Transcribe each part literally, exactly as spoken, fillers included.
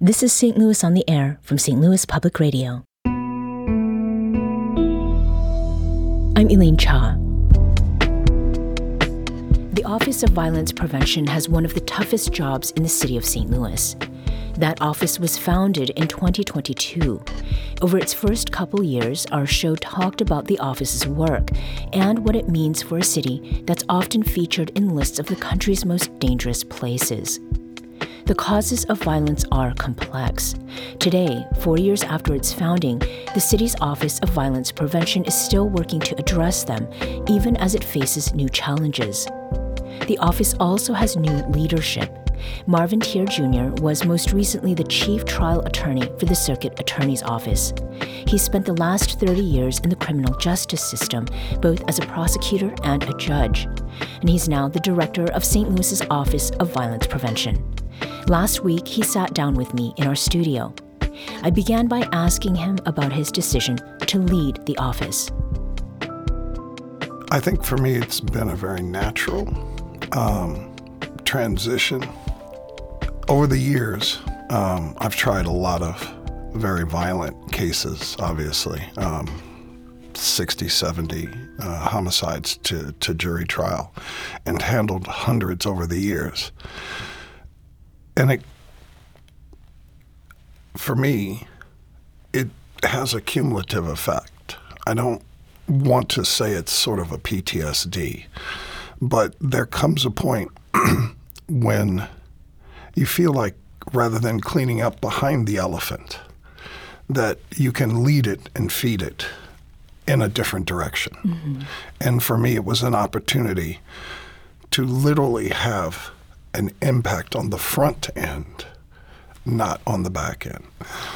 This is Saint Louis on the Air from Saint Louis Public Radio. I'm Elaine Cha. The Office of Violence Prevention has one of the toughest jobs in the city of Saint Louis. That office was founded in twenty twenty-two. Over its first couple years, our show talked about the office's work and what it means for a city that's often featured in lists of the country's most dangerous places. The causes of violence are complex. Today, four years after its founding, the city's Office of Violence Prevention is still working to address them, even as it faces new challenges. The office also has new leadership. Marvin Tier Junior was most recently the chief trial attorney for the Circuit Attorney's Office. He spent the last thirty years in the criminal justice system, both as a prosecutor and a judge. And he's now the director of Saint Louis's Office of Violence Prevention. Last week, he sat down with me in our studio. I began by asking him about his decision to lead the office. I think for me, it's been a very natural um, transition. Over the years, um, I've tried a lot of very violent cases, obviously, um, sixty, seventy uh, homicides to, to jury trial, and handled hundreds over the years. And it, for me, it has a cumulative effect. I don't want to say it's sort of a P T S D, but there comes a point when you feel like rather than cleaning up behind the elephant, that you can lead it and feed it in a different direction. Mm-hmm. And for me, it was an opportunity to literally have an impact on the front end, not on the back end.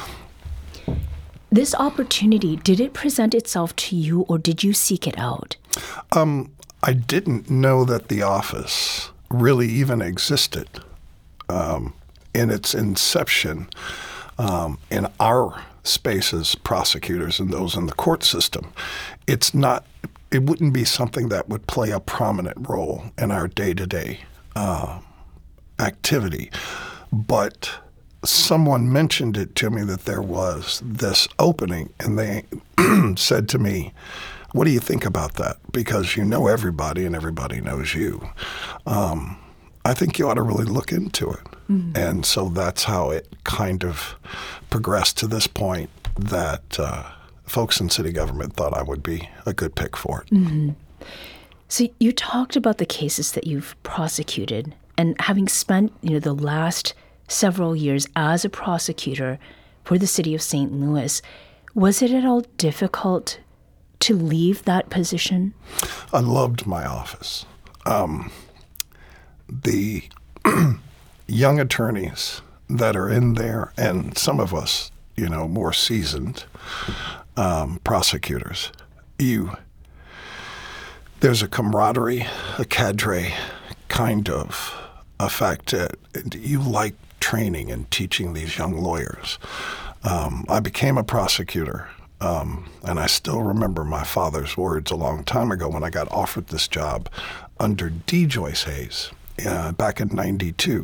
This opportunity, did it present itself to you or did you seek it out? Um, I didn't know that the office really even existed. Um, in its inception, um, in our space as prosecutors and those in the court system, it's not, it wouldn't be something that would play a prominent role in our day-to-day uh, activity. But someone mentioned it to me that there was this opening, and they said to me, "What do you think about that? Because you know everybody and everybody knows you. Um, I think you ought to really look into it." Mm-hmm. And so that's how it kind of progressed to this point that uh, folks in city government thought I would be a good pick for it. Mm-hmm. So you talked about the cases that you've prosecuted, and having spent, you know, the last several years as a prosecutor for the city of Saint Louis, was it at all difficult to leave that position? I loved my office. Um, the young attorneys that are in there, and some of us, you know, more seasoned um, prosecutors, you, there's a camaraderie, a cadre kind of effect. Uh, you like training and teaching these young lawyers. Um, I became a prosecutor, um, and I still remember my father's words a long time ago when I got offered this job under D. Joyce Hayes uh, back in ninety-two.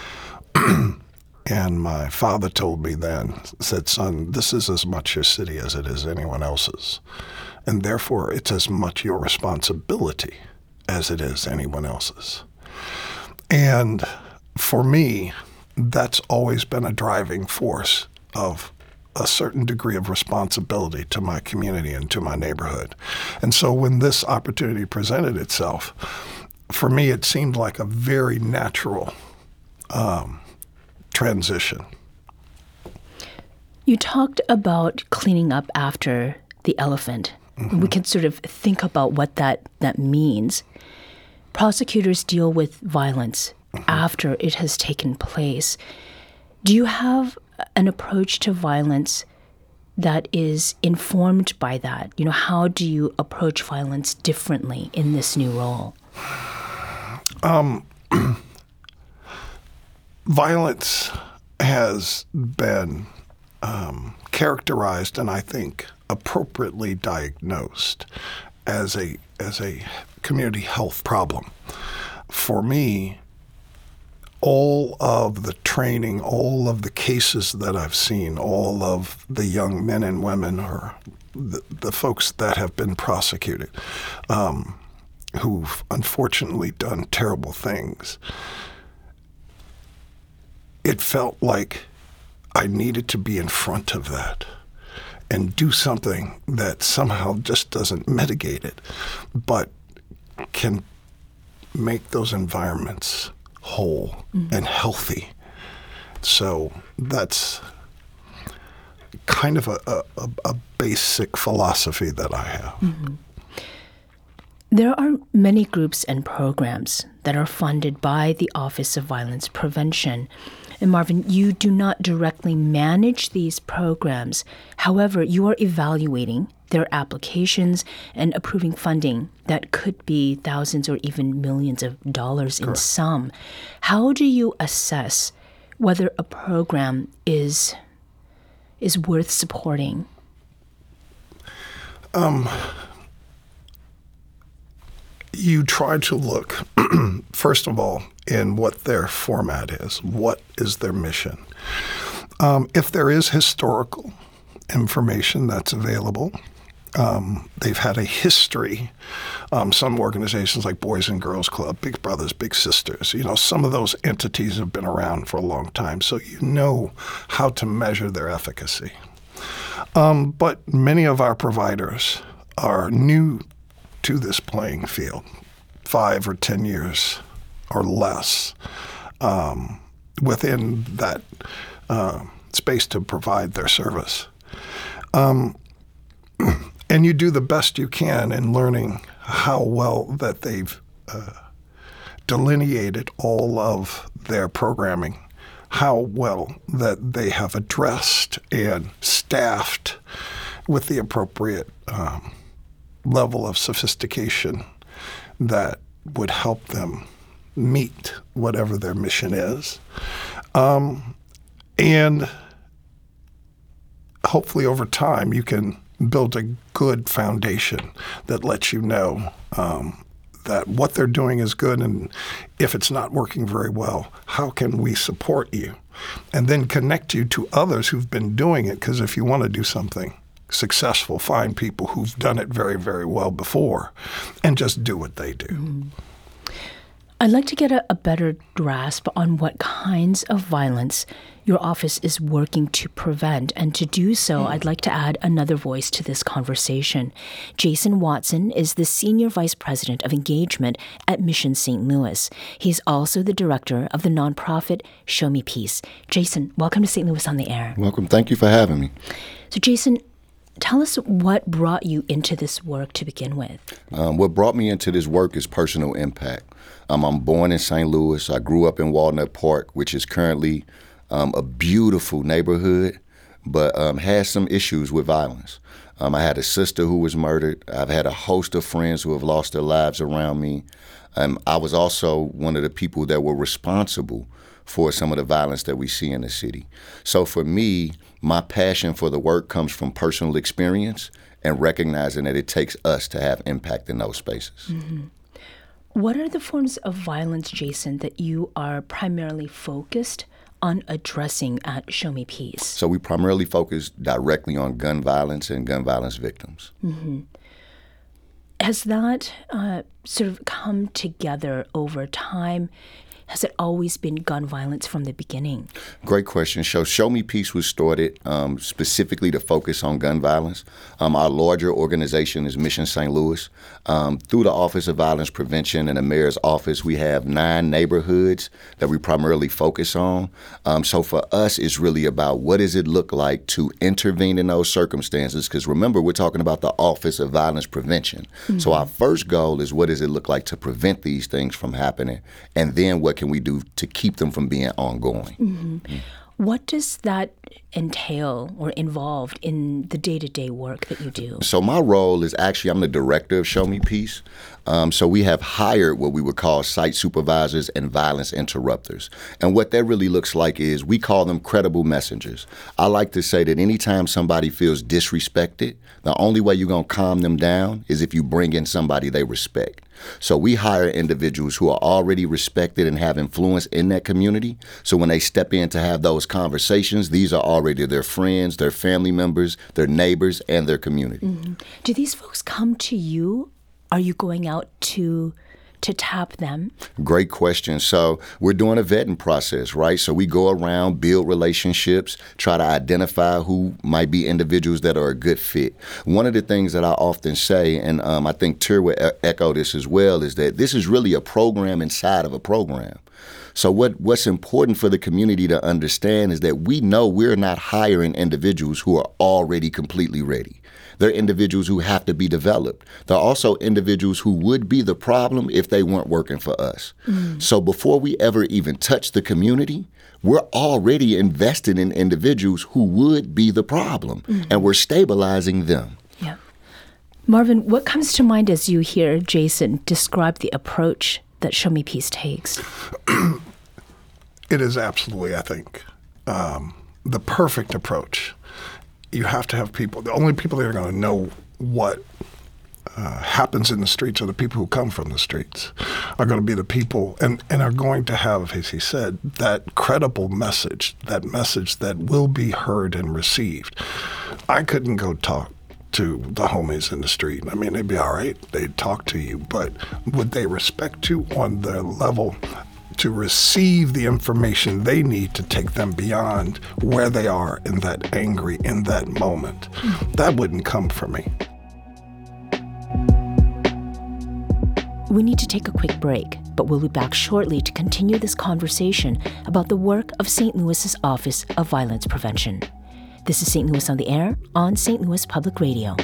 And my father told me then, said, "Son, this is as much your city as it is anyone else's. And therefore, it's as much your responsibility as it is anyone else's." And for me, that's always been a driving force of a certain degree of responsibility to my community and to my neighborhood. And so when this opportunity presented itself, for me, it seemed like a very natural um, transition. You talked about cleaning up after the elephant. Mm-hmm. We can sort of think about what that, that means. Prosecutors deal with violence mm-hmm. after it has taken place. Do you have an approach to violence that is informed by that? You know, how do you approach violence differently in this new role? Um, violence has been um, characterized, and I think appropriately diagnosed, as a as a community health problem. For me, all of the training, all of the cases that I've seen, all of the young men and women or the, the folks that have been prosecuted, um, who've unfortunately done terrible things, it felt like I needed to be in front of that and do something that somehow just doesn't mitigate it, but can make those environments whole mm-hmm. and healthy. So that's kind of a, a, a basic philosophy that I have. Mm-hmm. There are many groups and programs that are funded by the Office of Violence Prevention. And Marvin, you do not directly manage these programs. However, you are evaluating their applications and approving funding that could be thousands or even millions of dollars in Correct. Sum. How do you assess whether a program is is worth supporting? Um, you try to look, first of all, in what their format is. What is their mission? Um, if there is historical information that's available, Um, they've had a history. Um, some organizations like Boys and Girls Club, Big Brothers, Big Sisters, you know, some of those entities have been around for a long time, so you know how to measure their efficacy. Um, but many of our providers are new to this playing field, five or ten years or less um, within that uh, space to provide their service. Um, And you do the best you can in learning how well that they've uh, delineated all of their programming, how well that they have addressed and staffed with the appropriate um, level of sophistication that would help them meet whatever their mission is. Um, and hopefully over time you can build a good foundation that lets you know um, that what they're doing is good, and if it's not working very well, how can we support you? And then connect you to others who've been doing it, because if you want to do something successful, find people who've done it very, very well before and just do what they do. Mm. I'd like to get a, a better grasp on what kinds of violence your office is working to prevent. And to do so, mm. I'd like to add another voice to this conversation. Jason Watson is the Senior Vice President of Engagement at Mission Saint Louis. He's also the director of the nonprofit Show Me Peace. Jason, welcome to Saint Louis on the Air. Welcome. Thank you for having me. So, Jason, tell us what brought you into this work to begin with. Um, what brought me into this work is personal impact. Um, I'm born in Saint Louis. I grew up in Walnut Park, which is currently um, a beautiful neighborhood, but um, has some issues with violence. Um, I had a sister who was murdered. I've had a host of friends who have lost their lives around me. Um, I was also one of the people that were responsible for some of the violence that we see in the city. So for me, my passion for the work comes from personal experience and recognizing that it takes us to have impact in those spaces. Mm-hmm. What are the forms of violence, Jason, that you are primarily focused on addressing at Show Me Peace? So we primarily focus directly on gun violence and gun violence victims. Mm-hmm. Has that uh, sort of come together over time? Has it always been gun violence from the beginning? Great question. So Show Me Peace was started um, specifically to focus on gun violence. Um, our larger organization is Mission Saint Louis. Um, through the Office of Violence Prevention and the Mayor's Office, we have nine neighborhoods that we primarily focus on. Um, so for us, it's really about what does it look like to intervene in those circumstances? Because remember, we're talking about the Office of Violence Prevention. Mm-hmm. So our first goal is what does it look like to prevent these things from happening? And then what can we do to keep them from being ongoing? Mm-hmm. Mm-hmm. What does that entail or involved in the day-to-day work that you do? So my role is actually, I'm the director of Show Me Peace. Um, so we have hired what we would call site supervisors and violence interrupters. And what that really looks like is we call them credible messengers. I like to say that anytime somebody feels disrespected, the only way you're going to calm them down is if you bring in somebody they respect. So we hire individuals who are already respected and have influence in that community. So when they step in to have those conversations, these are already their friends, their family members, their neighbors, and their community. Mm-hmm. Do these folks come to you? Are you going out to to tap them? Great question. So we're doing a vetting process, right? So we go around, build relationships, try to identify who might be individuals that are a good fit. One of the things that I often say, and um, I think Tyr would e- echo this as well, is that this is really a program inside of a program. So what, what's important for the community to understand is that we know we're not hiring individuals who are already completely ready. They're individuals who have to be developed. They're also individuals who would be the problem if they weren't working for us. Mm. So before we ever even touch the community, we're already invested in individuals who would be the problem, mm. and we're stabilizing them. Yeah. Marvin, what comes to mind as you hear Jason describe the approach that Show Me Peace takes? It is absolutely, I think, um, the perfect approach. You have to have people, the only people that are going to know what uh, happens in the streets are the people who come from the streets, are going to be the people and, and are going to have, as he said, that credible message, that message that will be heard and received. I couldn't go talk to the homies in the street. I mean, they'd be all right. They'd talk to you, but would they respect you on the level to receive the information they need to take them beyond where they are in that angry, in that moment? That wouldn't come from me. We need to take a quick break, but we'll be back shortly to continue this conversation about the work of Saint Louis's Office of Violence Prevention. This is Saint Louis on the Air on Saint Louis Public Radio.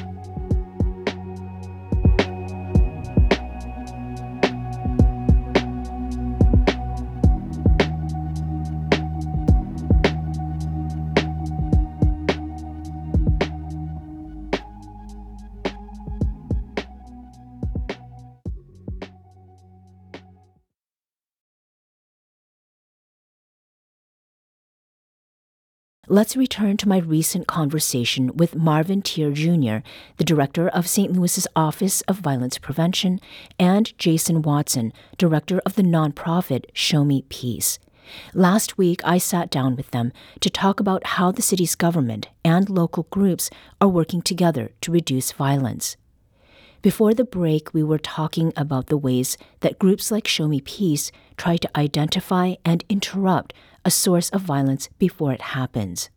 Let's return to my recent conversation with Marvin Tyr Junior, the director of Saint Louis's Office of Violence Prevention, and Jason Watson, director of the nonprofit Show Me Peace. Last week, I sat down with them to talk about how the city's government and local groups are working together to reduce violence. Before the break, we were talking about the ways that groups like Show Me Peace try to identify and interrupt a source of violence before it happens.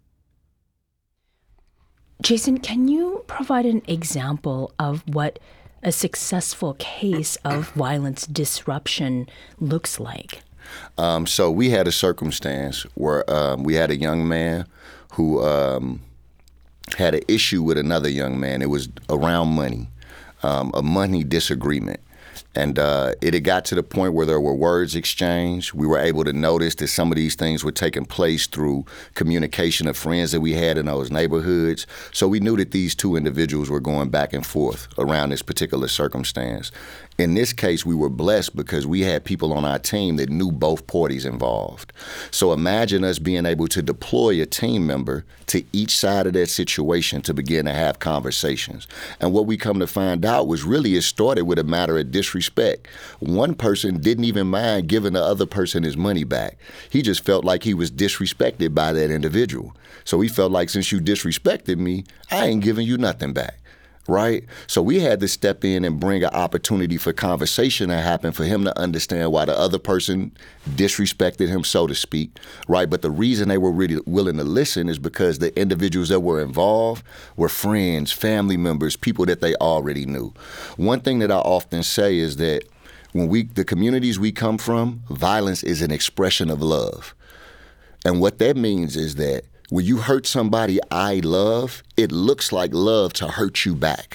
Jason, can you provide an example of what a successful case of violence disruption looks like? Um, so we had a circumstance where um, we had a young man who um, had an issue with another young man. It was around money, um, a money disagreement. And uh, it had got to the point where there were words exchanged. We were able to notice that some of these things were taking place through communication of friends that we had in those neighborhoods. So we knew that these two individuals were going back and forth around this particular circumstance. In this case, we were blessed because we had people on our team that knew both parties involved. So imagine us being able to deploy a team member to each side of that situation to begin to have conversations. And what we come to find out was really it started with a matter of disrespect. One person didn't even mind giving the other person his money back. He just felt like he was disrespected by that individual. So he felt like, since you disrespected me, I ain't giving you nothing back. Right? So we had to step in and bring an opportunity for conversation to happen for him to understand why the other person disrespected him, so to speak. Right? But the reason they were really willing to listen is because the individuals that were involved were friends, family members, people that they already knew. One thing that I often say is that when we, the communities we come from, violence is an expression of love. And what that means is that when you hurt somebody I love, it looks like love to hurt you back.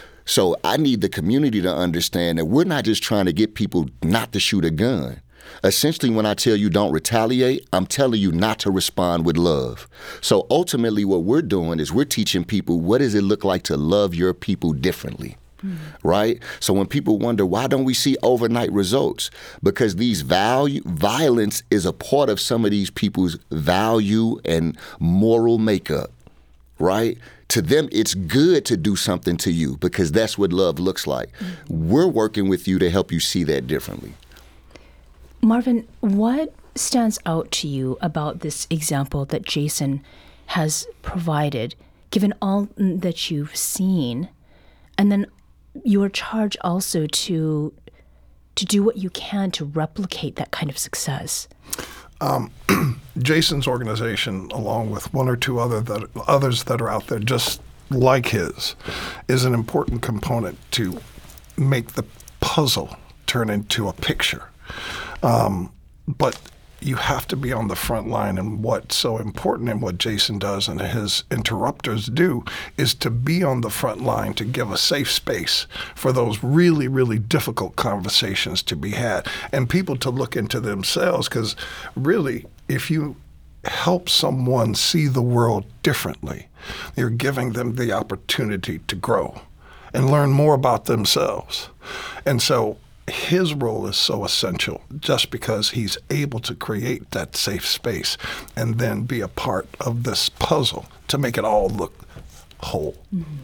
So I need the community to understand that we're not just trying to get people not to shoot a gun. Essentially, when I tell you don't retaliate, I'm telling you not to respond with love. So ultimately, what we're doing is we're teaching people, what does it look like to love your people differently? Mm. Right? So when people wonder, why don't we see overnight results? Because these value, violence is a part of some of these people's value and moral makeup. right? To them, it's good to do something to you because that's what love looks like. Mm-hmm. We're working with you to help you see that differently. Marvin, what stands out to you about this example that Jason has provided, given all that you've seen, and then your charge also to to do what you can to replicate that kind of success? Um, Jason's organization, along with one or two other that, others that are out there just like his, is an important component to make the puzzle turn into a picture. Um, but you have to be on the front line, and what's so important in what Jason does and his interrupters do is to be on the front line to give a safe space for those really, really difficult conversations to be had and people to look into themselves, because really, if you help someone see the world differently, you're giving them the opportunity to grow and learn more about themselves. And so his role is so essential just because he's able to create that safe space and then be a part of this puzzle to make it all look whole. Mm-hmm.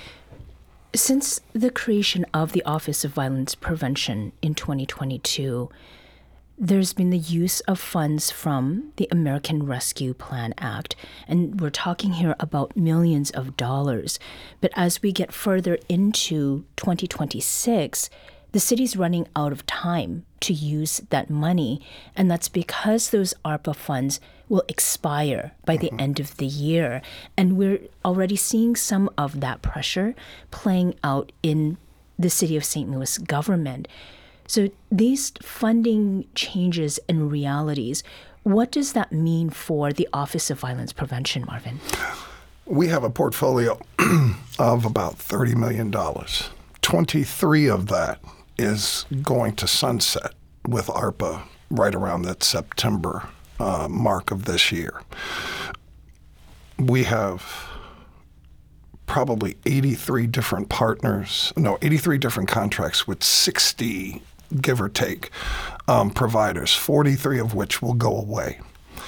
Since the creation of the Office of Violence Prevention in twenty twenty-two, there's been the use of funds from the American Rescue Plan Act, and we're talking here about millions of dollars. But as we get further into twenty twenty-six, the city's running out of time to use that money, and that's because those ARPA funds will expire by the mm-hmm. end of the year. And we're already seeing some of that pressure playing out in the City of Saint Louis government. So these funding changes and realities, what does that mean for the Office of Violence Prevention, Marvin? We have a portfolio of about thirty million dollars. twenty-three of that is going to sunset with ARPA right around that September uh, mark of this year. We have probably eighty-three different partners, no, eighty-three different contracts with sixty, give or take, um, providers, forty-three of which will go away.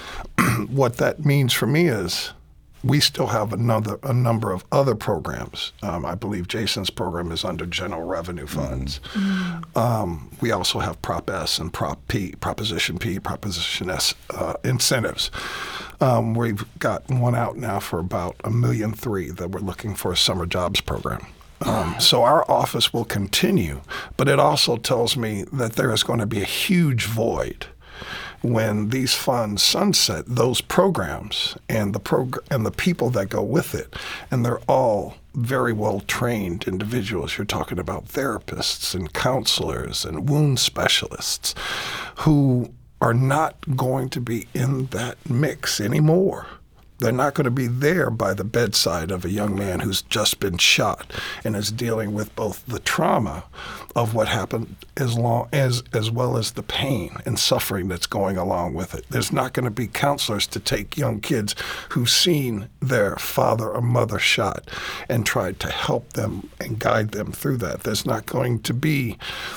What that means for me is we still have another a number of other programs. Um, I believe Jason's program is under general revenue funds. Mm-hmm. Um, we also have Prop S and Prop P, Proposition P, Proposition S uh, incentives. Um, we've got one out now for about a million three that we're looking for a summer jobs program. Um, so our office will continue, but it also tells me that there is going to be a huge void when these funds sunset those programs and the prog- and the people that go with it, and they're all very well trained individuals. You're talking about therapists and counselors and wound specialists who are not going to be in that mix anymore. They're not going to be there by the bedside of a young man who's just been shot and is dealing with both the trauma of what happened as long as as well as the pain and suffering that's going along with it. There's not going to be counselors to take young kids who've seen their father or mother shot and tried to help them and guide them through that. There's not going to be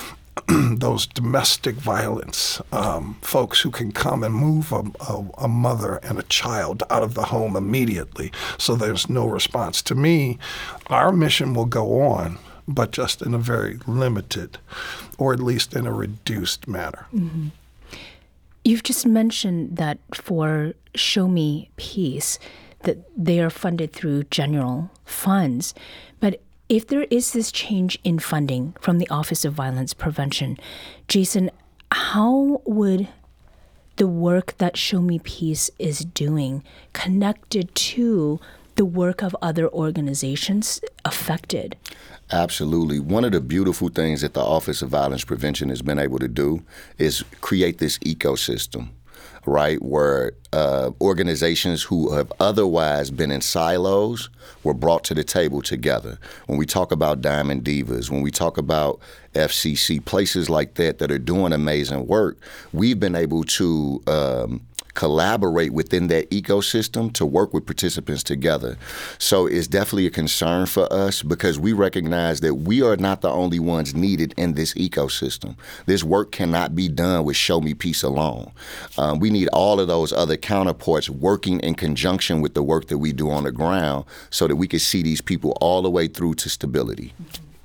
those domestic violence um, folks who can come and move a, a, a mother and a child out of the home immediately so there's no response. To me, our mission will go on, but just in a very limited, or at least in a reduced manner. Mm-hmm. You've just mentioned that for Show Me Peace, that they are funded through general funds, but if there is this change in funding from the Office of Violence Prevention, Jason, how would the work that Show Me Peace is doing connected to the work of other organizations affected? Absolutely. One of the beautiful things that the Office of Violence Prevention has been able to do is create this ecosystem, right, where uh, organizations who have otherwise been in silos were brought to the table together. When we talk about Diamond Divas, when we talk about F C C, places like that that are doing amazing work, we've been able to um, collaborate within that ecosystem to work with participants together. So it's definitely a concern for us because we recognize that we are not the only ones needed in this ecosystem. This work cannot be done with Show Me Peace alone. Um, we need all of those other counterparts working in conjunction with the work that we do on the ground so that we can see these people all the way through to stability.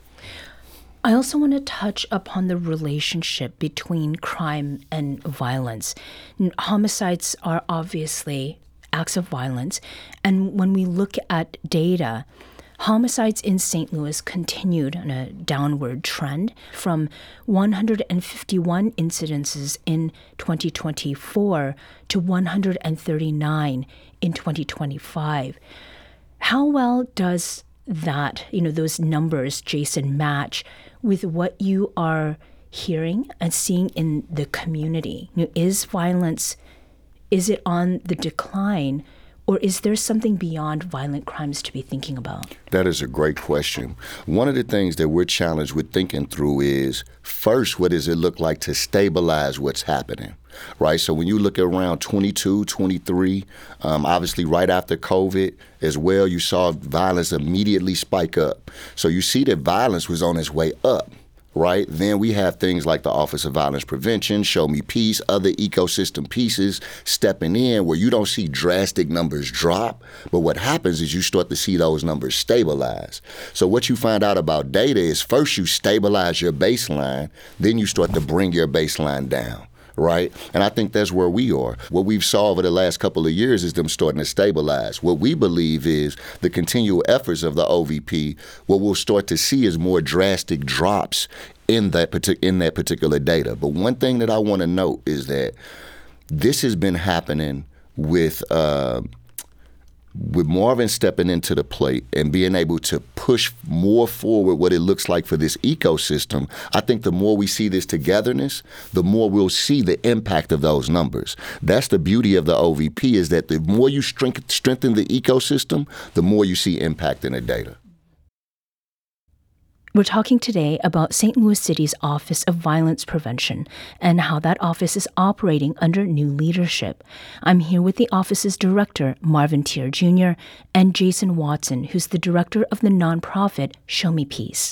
I also want to touch upon the relationship between crime and violence. Homicides are obviously acts of violence, and when we look at data, homicides in Saint Louis continued on a downward trend from one hundred fifty-one incidences in twenty twenty-four to one hundred thirty-nine in twenty twenty-five. How well does that, you know, those numbers, Jason, match with what you are hearing and seeing in the community? You know, is violence, is it on the decline, or is there something beyond violent crimes to be thinking about? That is a great question. One of the things that we're challenged with thinking through is, first, what does it look like to stabilize what's happening? Right, so when you look at around twenty-two, twenty-three, um, obviously right after COVID as well, you saw violence immediately spike up. So you see that violence was on its way up, right? Then we have things like the Office of Violence Prevention, Show Me Peace, other ecosystem pieces stepping in where you don't see drastic numbers drop, but what happens is you start to see those numbers stabilize. So what you find out about data is first you stabilize your baseline, then you start to bring your baseline down. Right? And I think that's where we are. What we've saw over the last couple of years is them starting to stabilize. What we believe is the continual efforts of the O V P, what we'll start to see is more drastic drops in that, partic- in that particular data. But one thing that I want to note is that this has been happening with uh, with Marvin stepping into the plate and being able to push more forward what it looks like for this ecosystem. I think the more we see this togetherness, the more we'll see the impact of those numbers. That's the beauty of the O V P, is that the more you strength, strengthen the ecosystem, the more you see impact in the data. We're talking today about Saint Louis City's Office of Violence Prevention and how that office is operating under new leadership. I'm here with the office's director, Marvin Teer Junior, and Jason Watson, who's the director of the nonprofit Show Me Peace.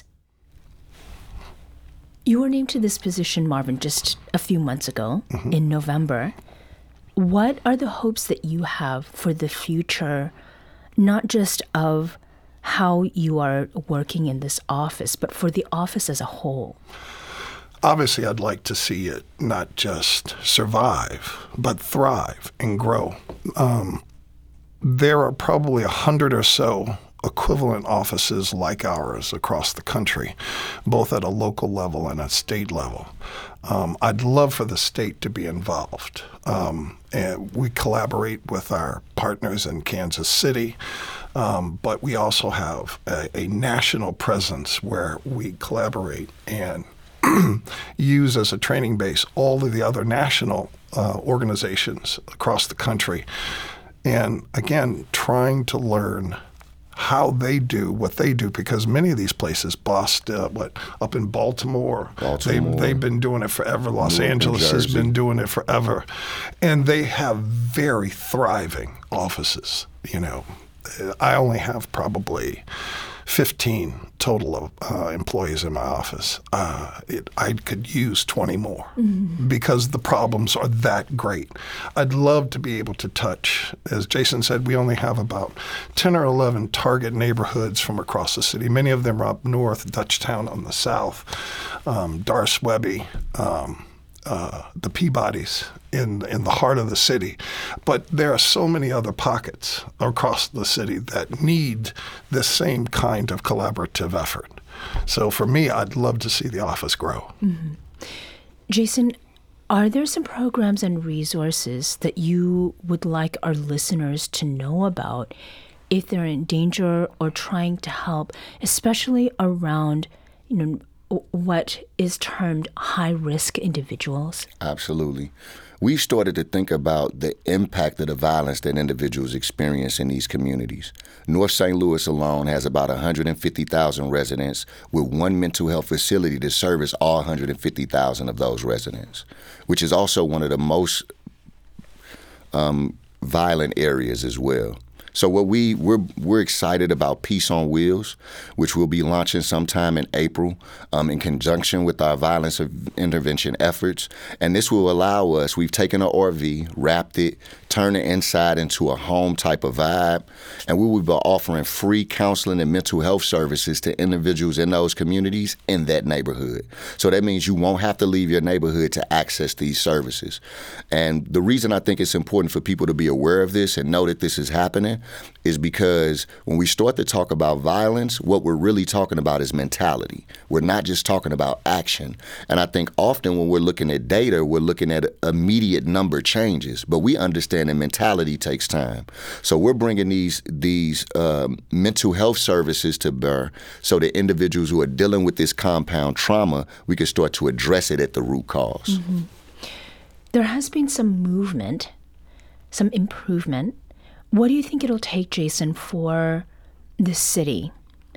You were named to this position, Marvin, just a few months ago, mm-hmm. in November. What are the hopes that you have for the future, not just of how you are working in this office, but for the office as a whole? Obviously, I'd like to see it not just survive, but thrive and grow. Um, there are probably a hundred or so equivalent offices like ours across the country, both at a local level and a state level. Um, I'd love for the state to be involved. Um, and we collaborate with our partners in Kansas City, um, but we also have a, a national presence where we collaborate and use as a training base all of the other national uh, organizations across the country. And again, trying to learn how they do what they do, because many of these places, Boston, uh, what up in Baltimore, Baltimore. They, they've been doing it forever. Los New Angeles has Jersey. been doing it forever, and they have very thriving offices. You know, I only have probably fifteen total of uh, employees in my office. Uh, it, I could use twenty more mm-hmm. because the problems are that great. I'd love to be able to touch, as Jason said, we only have about ten or eleven target neighborhoods from across the city. Many of them are up north, Dutchtown on the south, um, Darce Webby, um, uh, the Peabodys in in the heart of the city. But there are so many other pockets across the city that need this same kind of collaborative effort. So for me, I'd love to see the office grow. Mm-hmm. Jason, are there some programs and resources that you would like our listeners to know about if they're in danger or trying to help, especially around, you know, what is termed high-risk individuals? Absolutely. We've started to think about the impact of the violence that individuals experience in these communities. North Saint Louis alone has about one hundred fifty thousand residents, with one mental health facility to service all one hundred fifty thousand of those residents, which is also one of the most um, violent areas as well. So what we we're we're excited about Peace on Wheels, which we'll be launching sometime in April, um, in conjunction with our violence intervention efforts. And this will allow us. We've taken an R V, wrapped it, turned the inside into a home type of vibe, and we will be offering free counseling and mental health services to individuals in those communities in that neighborhood. So that means you won't have to leave your neighborhood to access these services. And the reason I think it's important for people to be aware of this and know that this is happening is because when we start to talk about violence, what we're really talking about is mentality. We're not just talking about action. And I think often when we're looking at data, we're looking at immediate number changes, but we understand that mentality takes time. So we're bringing these these um, mental health services to bear so that individuals who are dealing with this compound trauma, we can start to address it at the root cause. Mm-hmm. There has been some movement, some improvement. What do you think it'll take, Jason, for the city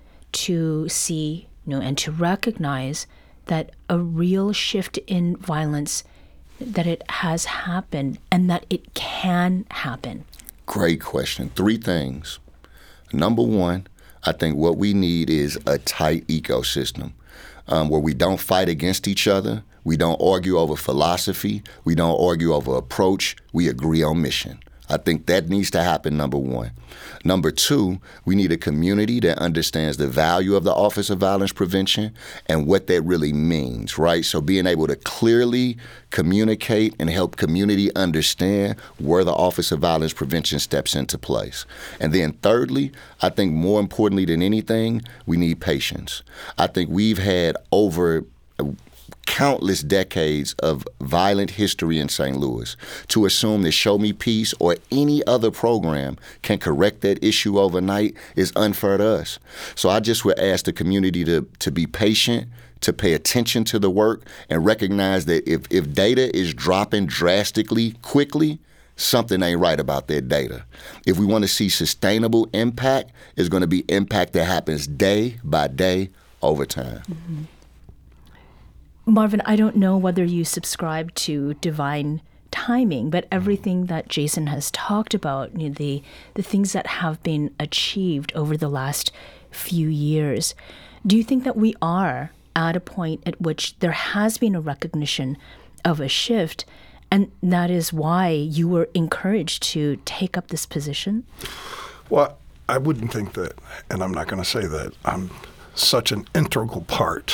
to see, you know, and to recognize that a real shift in violence, that it has happened and that it can happen? Great question. Three things. Number one, I think what we need is a tight ecosystem um, where we don't fight against each other. We don't argue over philosophy. We don't argue over approach. We agree on mission. I think that needs to happen, number one. Number two, we need a community that understands the value of the Office of Violence Prevention and what that really means, right? So being able to clearly communicate and help community understand where the Office of Violence Prevention steps into place. And then thirdly, I think more importantly than anything, we need patience. I think we've had over countless decades of violent history in Saint Louis. To assume that Show Me Peace or any other program can correct that issue overnight is unfair to us. So I just would ask the community to, to be patient, to pay attention to the work, and recognize that if, if data is dropping drastically quickly, something ain't right about that data. If we want to see sustainable impact, it's going to be impact that happens day by day over time. Mm-hmm. Marvin, I don't know whether you subscribe to divine timing, but everything that Jason has talked about, you know, the the things that have been achieved over the last few years, do you think that we are at a point at which there has been a recognition of a shift, and that is why you were encouraged to take up this position? Well, I wouldn't think that, and I'm not going to say that I'm such an integral part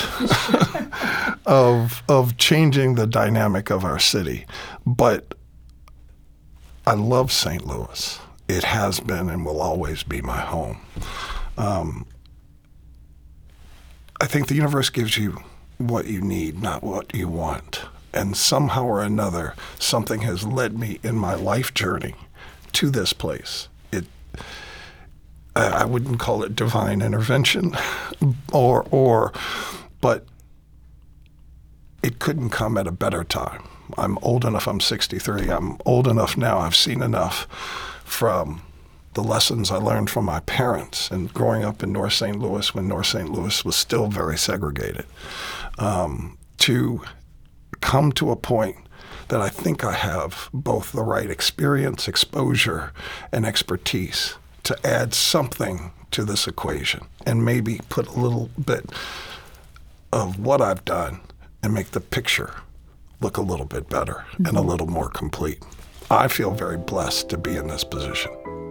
of of changing the dynamic of our city. But I love Saint Louis. It has been and will always be my home. Um, I think the universe gives you what you need, not what you want. And somehow or another, something has led me in my life journey to this place. It I wouldn't call it divine intervention, or, or, but it couldn't come at a better time. I'm old enough, I'm sixty-three, I'm old enough now, I've seen enough from the lessons I learned from my parents and growing up in North Saint Louis when North Saint Louis was still very segregated, um, to come to a point that I think I have both the right experience, exposure, and expertise to add something to this equation and maybe put a little bit of what I've done and make the picture look a little bit better mm-hmm. and a little more complete. I feel very blessed to be in this position.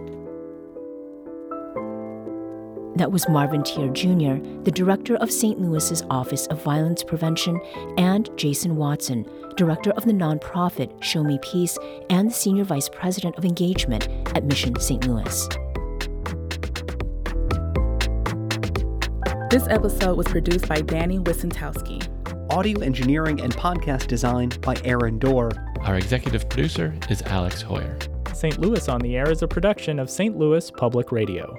That was Marvin Teer Junior, the director of Saint Louis's Office of Violence Prevention, and Jason Watson, director of the nonprofit Show Me Peace and the senior vice president of engagement at Mission Saint Louis. This episode was produced by Danny Wissentowski. Audio engineering and podcast design by Aaron Dorr. Our executive producer is Alex Hoyer. Saint Louis on the Air is a production of Saint Louis Public Radio.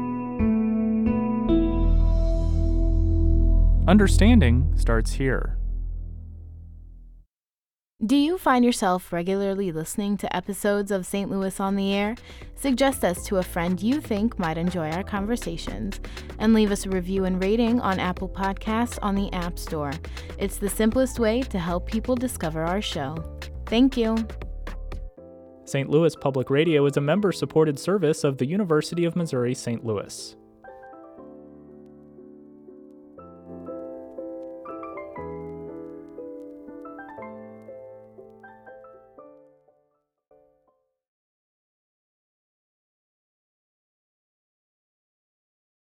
Understanding starts here. Do you find yourself regularly listening to episodes of Saint Louis on the Air? Suggest us to a friend you think might enjoy our conversations, and leave us a review and rating on Apple Podcasts on the App Store. It's the simplest way to help people discover our show. Thank you. Saint Louis Public Radio is a member-supported service of the University of Missouri Saint Louis.